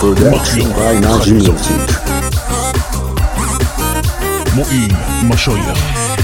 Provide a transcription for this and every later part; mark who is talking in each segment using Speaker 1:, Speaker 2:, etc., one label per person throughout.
Speaker 1: Production by Naji Music.
Speaker 2: معین مشایخ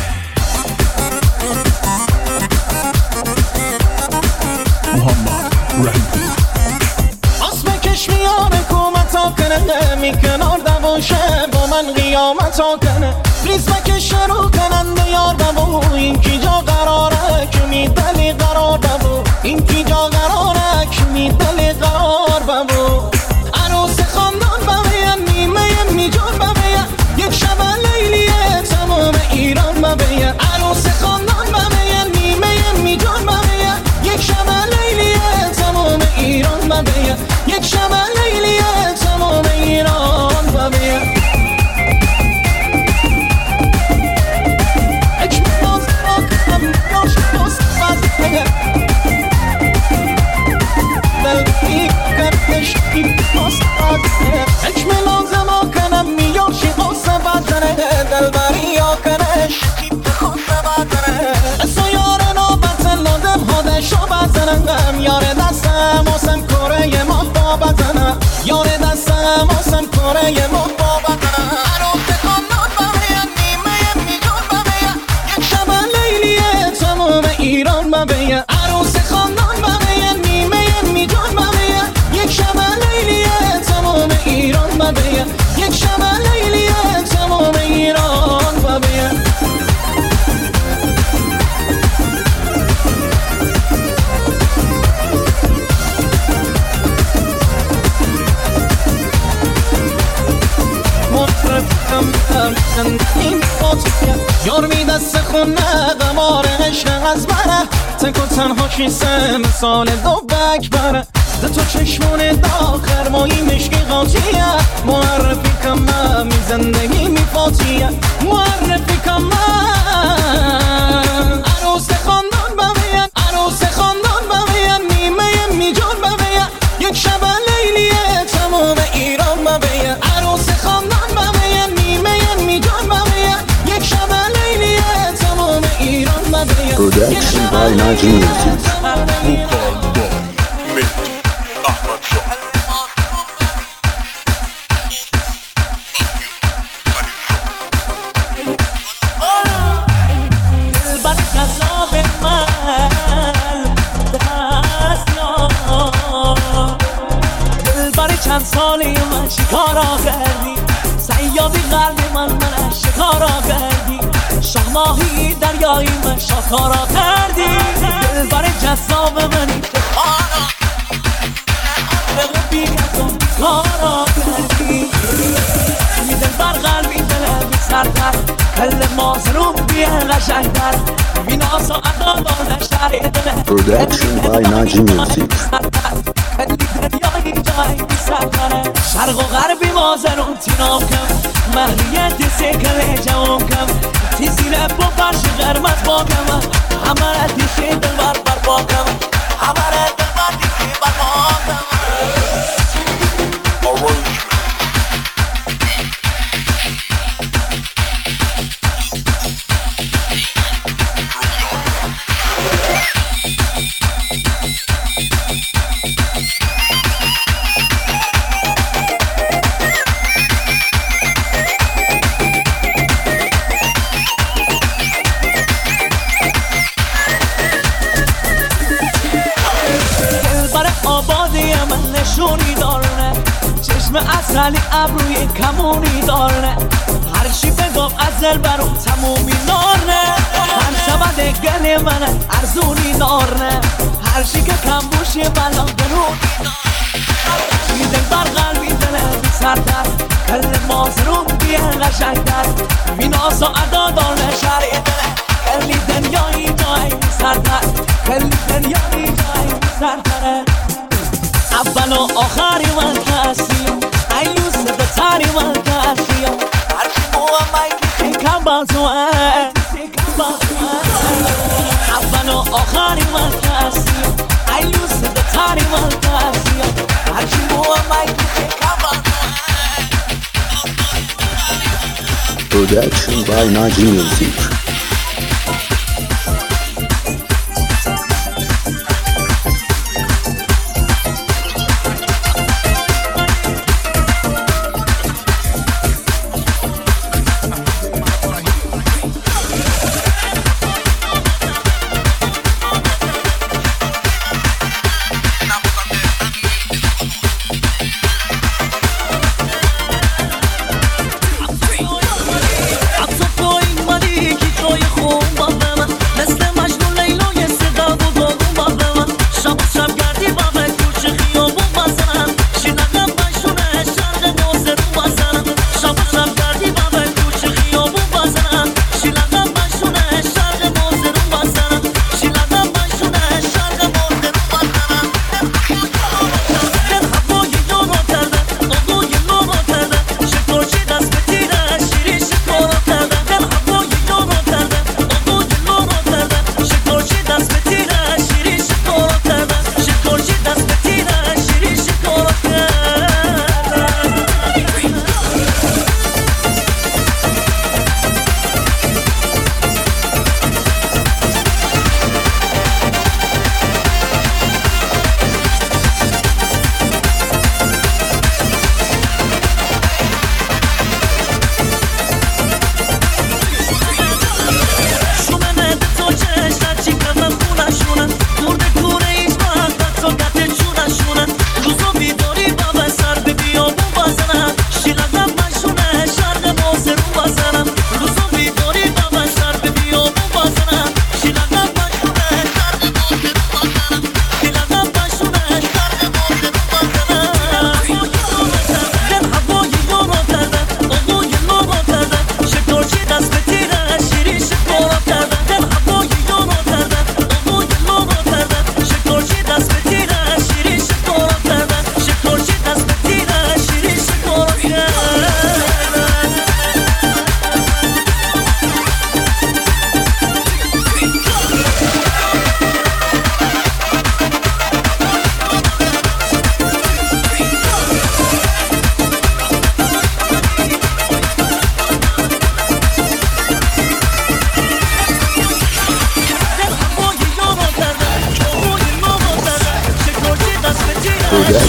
Speaker 2: محمد رحیم
Speaker 3: اسم کش میان حکومتا کنه میکنار دواشه با من قیامتا کنه ریز مکش رو کننده یار بابو این کی جا قراره که میدلی قرار بابو این کی جا قراره که میدلی قرار بابو عروس خاندان ببین نیمه میجان ببین یک شب لیلیه تمام ایران ببین عروس خاندان ببین نیمه میجان ببین یک شب لیلیه تمام ایران ببین یک شب لیلیه تمام ایران ببین اجم لازم آکنم میاشی قصه بدنه دلبری آکنش خصه بدنه اسو یار نوبت لازم خودشو بزنم یار دستم آسم کره محبا بزنم یار دستم آسم کره محبا بزنم عروس خاندان ببین نیمه میجان ببین یک شب لیلیه تمام ایران ببین عروس خاندان ببین نیمه میجان ببین یک شب لیلیه تمام ایران ببین یک شب لیلیه تمام ایران ببین یار می دست خونه قمار عشق از بره تک و تنها کیسه مثال دو بک بره ده تو چشمون داخر مایی مشکی قاطیه معرفی کم من می زندگی می فاتیه معرفی کم من عروس خاندان ببین عروس خاندان ببین نیمه میجان ببین یک شب لیلیه تمام ایران ببین عروس خاندان ببین نیمه میجان ببین یک شب لیلیه تمام ایران ببین
Speaker 1: Production by Naji Music.
Speaker 3: چند سالی من شکارا کردی سیادی قلب من شکارا کردی شهماهی دریایی من شکارا کردی دلبر جذاب منی بگو بیگتون کارا کردی دلبر قلبی دلبی سرتر کل مازرون بیه قشنگتر بیناس و عدالانش در دله
Speaker 1: Production by Naji Music.
Speaker 3: شرق و غربی مازرون تینام کم محلیت سکل جوام کم تی زیر با فرش قرمز با کم همه دیشی دلبر بر با کم همه دلبر دیشی بر با کم نشونی دارنه چشم اصلی ابروی کمونی دارنه هر چی بگم از دل برام تمومی نارنه هر شبد گل منه ارزونی دارنه هر چی که کم بوشی بلا گنونی دارنه دل بر قلبی دله بی سرتر کل مازرون بیه قشنگتر بیناس و عدا دارنه شرع دله کلی دنیایی جایی بی سرتر کلی دنیایی جایی بی سرتره اول و آخری من کسیم ایوس بتری من کسیم هرچی موامای که کم بازوه اول و آخری من کسیم ایوس بتری من کسیم هرچی موامای که کم بازوه
Speaker 1: Production by Naji Music.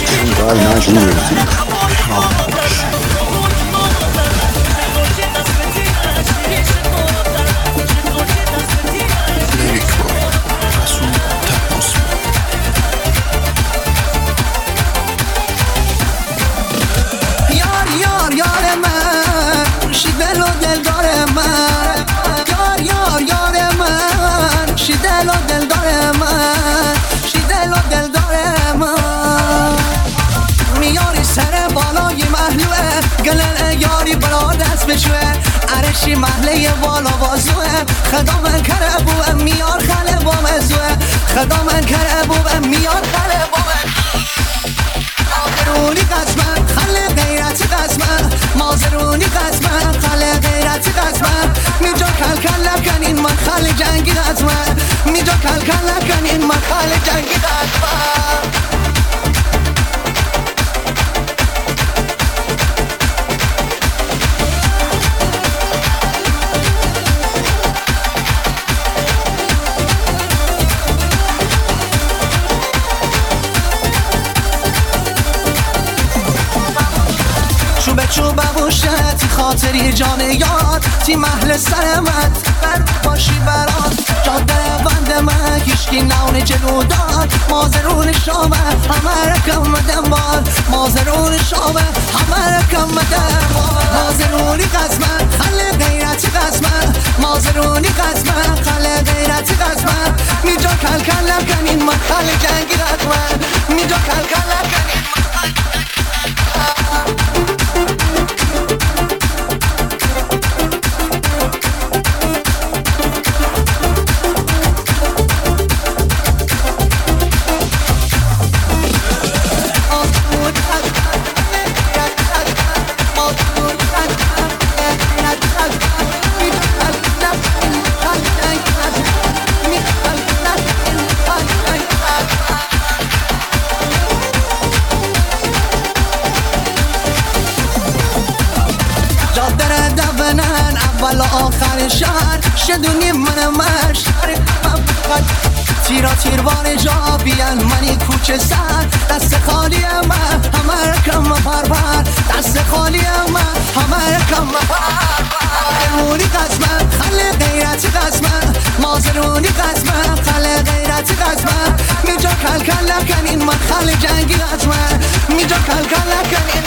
Speaker 1: Production by Naji Music.
Speaker 2: Lyric Boy Rasul Tapusmo.
Speaker 4: یار من شی دل و دلدار من یار من شی دل و دلدار من شی دل و دلدار من میاری سر بالای محلوه گلن یاری برا دست بشوه عرشی محله بالا بازوه خدا من کره بوه میار خله با مزوه خدا من کره بوه میار خله با مازرونی قسمه خله غیرتی قسمه مازرونی قسمه خله غیرتی قسمه میجا کل کل لکنین من خله جنگی قسمه میجا کل کل لکنین من خله جنگی قسمه چوبه بوشت خاطری جان یاد تی محل سرمت بر باشی برات جاده بند من کشکی نون جلو داد مازرون شامه همه رکم دنبال مازرون شامه همه رکم دنبال مازرونی قسمه خل غیرتی قسمه مازرونی قسمه خل غیرتی قسمه میجا کل کل لکنین من خل جنگی قسمه میجا کل کل لکنین آخر شهر شدونی من مرش تیرا تیروان جا بیان منی کوچه سر دست خالی من همه رکم پرپر دست خالی من همه رکم پرپر مازرونی قسمه خل غیرتی قسمه مازرونی قسمه خل غیرتی قسمه میجا کل کل لکنین من خل جنگی قسمه میجا کل کل لکنین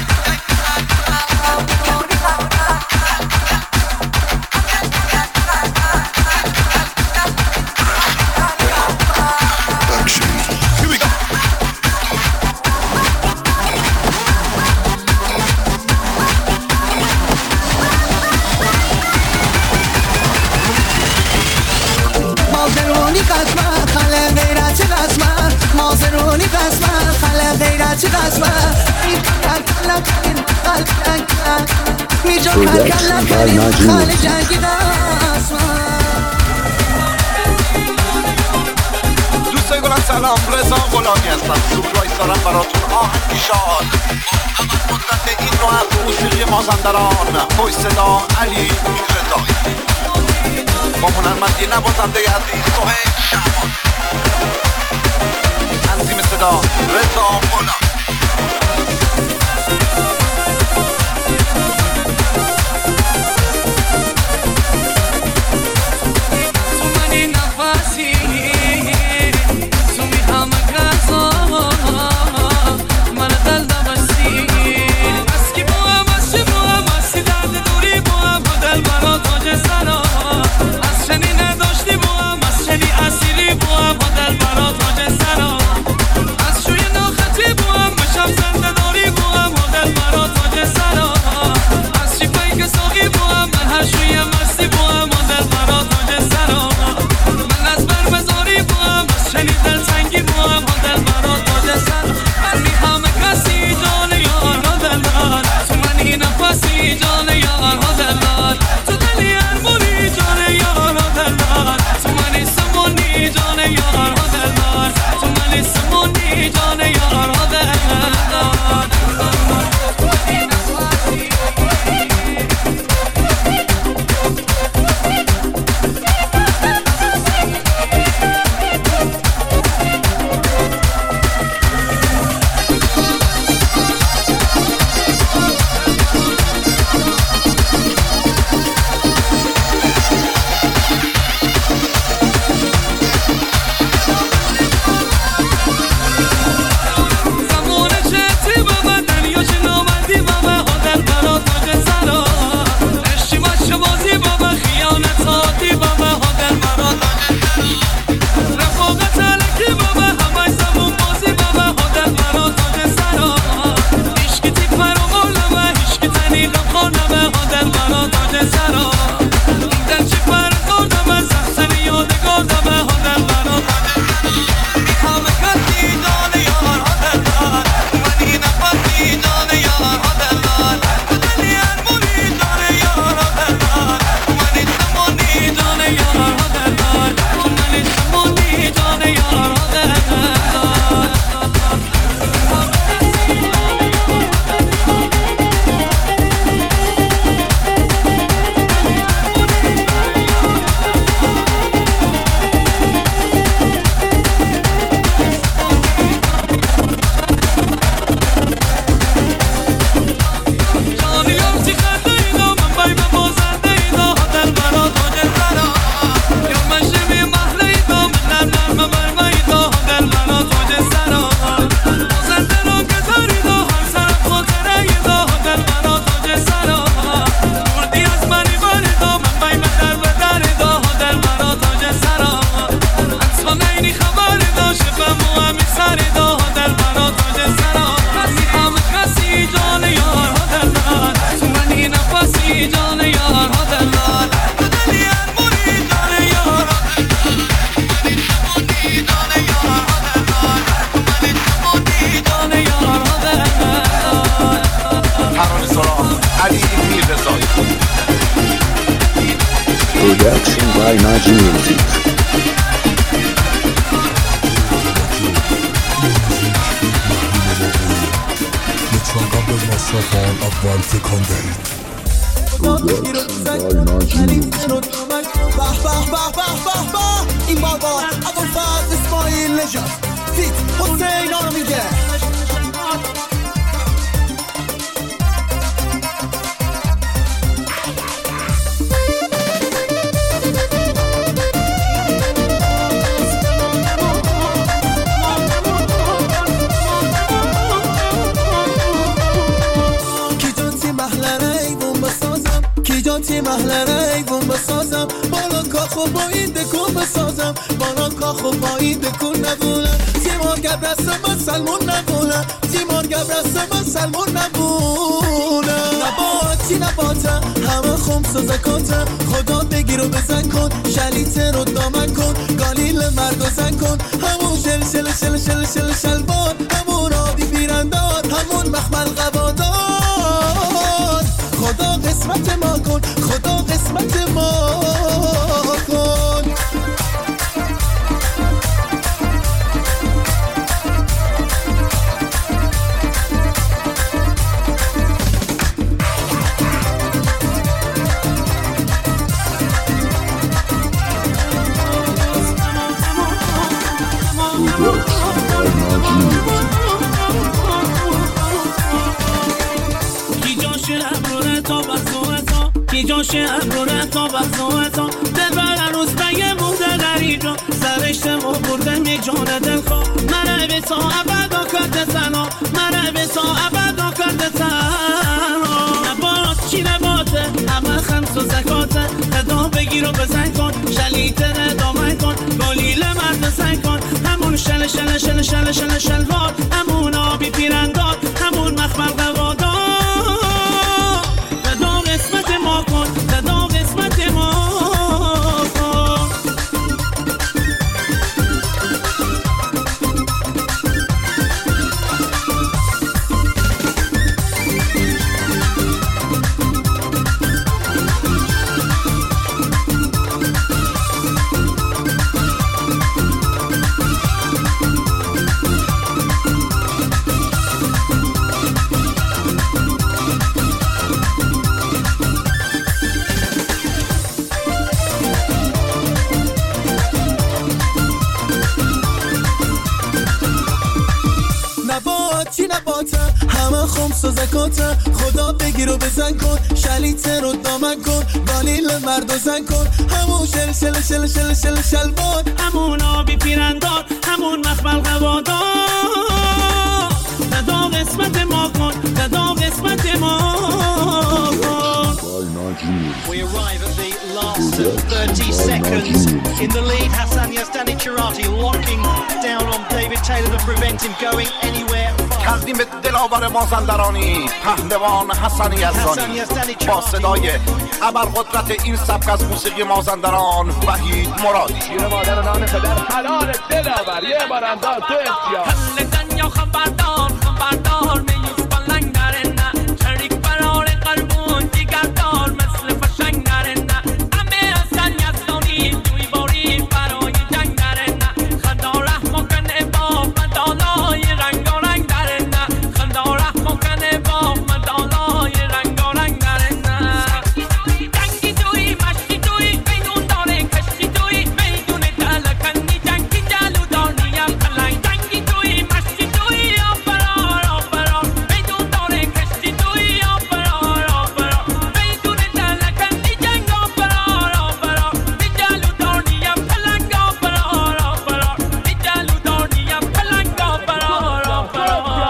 Speaker 4: مازرونی قسمه خل غیرتی قسمه میجا کل کل کنیم خل جنگی قسمه
Speaker 5: دوستای گلم سلام، رضا غلامی هستم. سورپرایز دارم براتون آهنگی شاد اول مدت این نوع از موسیقی مازندران پشت صدا علی رضایی با هنرمندی نوازنده عزیز سهیل شعبان تنظیم صدا رضا غلامی
Speaker 6: از شوی ناخطی با
Speaker 1: Production by Naji Music.
Speaker 2: لطفا قبل از مصرف آن اول تکان دهید.
Speaker 1: Production by Naji Music.
Speaker 4: این بابا ابوالفضل اسماعیل نژاد فیت حسین آنو میگه تی محلره ایوون بسازم بالان کاخو با این دکون بسازم بالان کاخو با این دکون نبولم تیمار گبرستم من سلمون نبولم تیمار گبرستم من سلمون نبولم نبات چی نباتم همه خمس و زکاتم خدا بگیر و بزن کن شلیته رو دامن کن گالیل مرد و زن کن همون شل شل شل شل شل شلوار همون آبی بیرندار همون مخمل قبادار خدا قسمت ما کن خدا قسمت ما کن
Speaker 3: جاشه ابرونه تا بخصوهتا دبر هنوز بگه مونده غریجا سرشتم و بردم یک جان دلخواه منه به تا ابدا کرده تنها منه به تا ابدا کرده تنها نبات چی نباته همه خمس و زکاته خدا بگیر و بزن کن شلیته ندامن کن گالیل مرد زن کن همون شل شل شل شل شل شلوار همون آبی پیرندار همون مخمل قوادار همه خمس و زکاته خدا بگیر و بزن کن شلیته رو دامن کن گالیل مرد و زن کن همون شل شل شل شل شل شلوار همون آبی پیرندار همون مخمل قوادار خدا قسمت ما کن خدا قسمت ما کن.
Speaker 6: We arrive at the last 30 seconds in the lead. Hassan Yazdani Kirati locking down on David Taylor to prevent him going anywhere.
Speaker 5: کردیم به دلاور مازندرانی پهلوان حسن یزدانی با صدای ابرقدرت این سبک از موسیقی مازندران وحید مرادی.
Speaker 7: شیر مادر نان پدر حلال دلاور یه بار انداز تو امتیاز
Speaker 3: حل دنیا خبردار خبردار میوز بلنگ درنه شریک برار قلبون دیگردار مثل فشنگ درنه همه حسن یزدانی دوی باری برای جنگ درنه خدا رحم کنه با مدالای رنگارنگ درنه خدا رحم کنه با مدالای رنگارنگ درنه جنگی توی مشتی توی میدون داره کشتی توی میدون دلکنی جنگی جلو داریم پلنگ جنگی توی مشتی توی آفرار آفرار میدون داره کشتی توی آفرار آفرار میدون دلکنی جنگ آفرار آفرار جلو داریم پلنگ آفرار آفرار جلو داریم پلنگ آفرار آفرار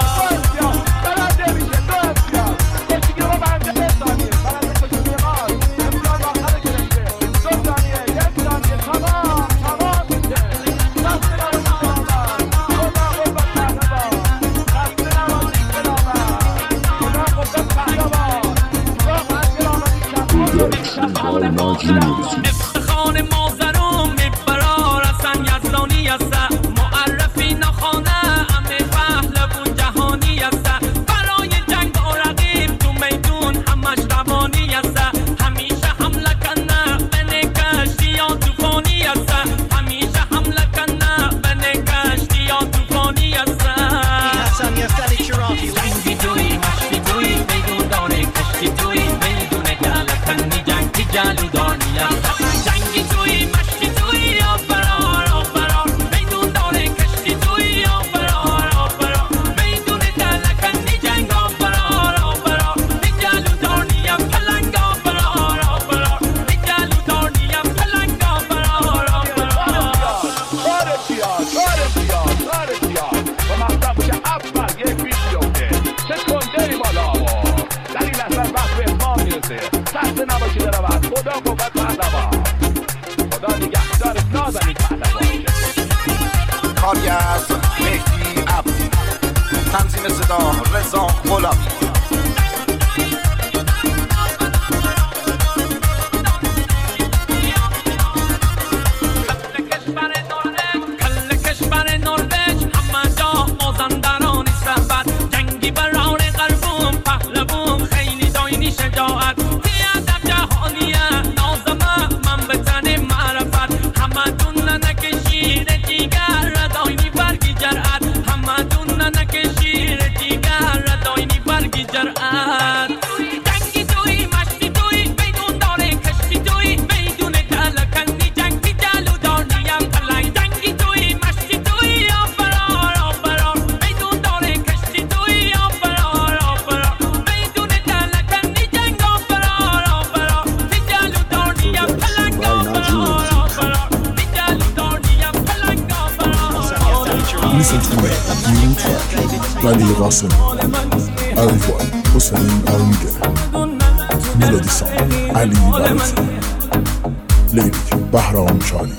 Speaker 3: افتخار مازرم میبرار حسن یزدانی است معرفی نخانه همه پهلوان جهانی است برای جنگ و رقیب تو میدون همش روانی است همیشه حمله کنه بنکش
Speaker 7: اول یک بیش بیفته چه کنده ای بالا آوا در این لحظه وقت به اتمام میرسه خسته نباشید رود خدا قوت پهلوان خدا نگهدارت نازنین پهلوان
Speaker 5: کاری از مهدی عبدی تنظیم صدا رضا غلامی
Speaker 2: Listen to me, new track ولی قاسم Arifuan حسین آرمیگه ملودی سان علی بلوطی لیلیک بهرام چالی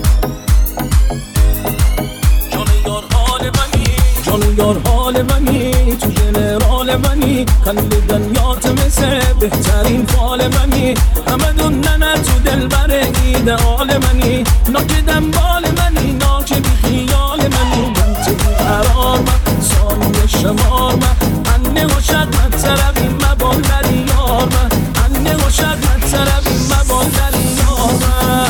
Speaker 3: جان یار حال منی تو جنرال منی کل دنیات مثل بهترین فال منی همه دونن تو دل بر ایدئال منی ناک دنبال منی ناک بی خیال منی من تو قرار من ثانیه شمار من انه و شد من طرفی مبال در یار من انه و شد من طرفی مبال در یار من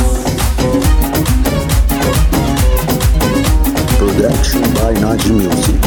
Speaker 1: Production by Naji Music.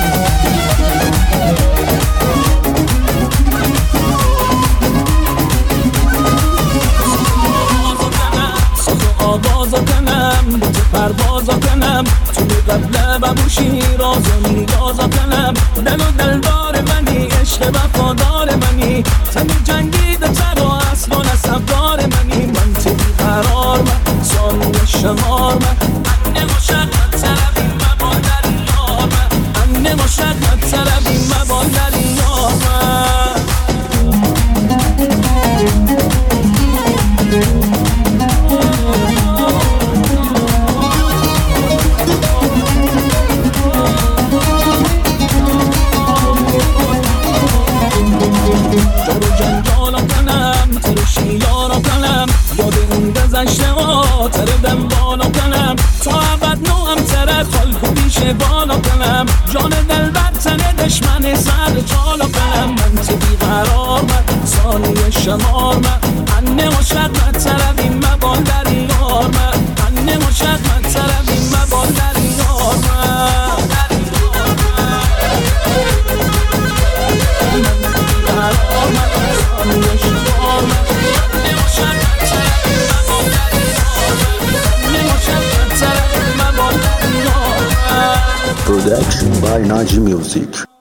Speaker 3: آوازا کنم با تو پروازا کنم تو قبله ببوشی رازا نیازا کنم دل و دلدار منی عشق وفادار منی تن جنگیده تر و اصل و نصبدار منی من تو بیقرار من ثانیه شمار من انه مشقت طرفی مبال در یار من انه مشقت طرفی مبال در یار من جارو جنجالا کنم ترشی یارا کنم یاد اون گذشته ها تره دنبالا کنم تا عبد نوم تره خالکو بیشه بالا کنم جان دل بر تنه دشمن سر چالا کنم من تو بیقرار من ثانیه شمار من انه و شد من طرفی مبال در یار من انه و شد من طرفی مبال در یار من
Speaker 1: Production by Naji Music.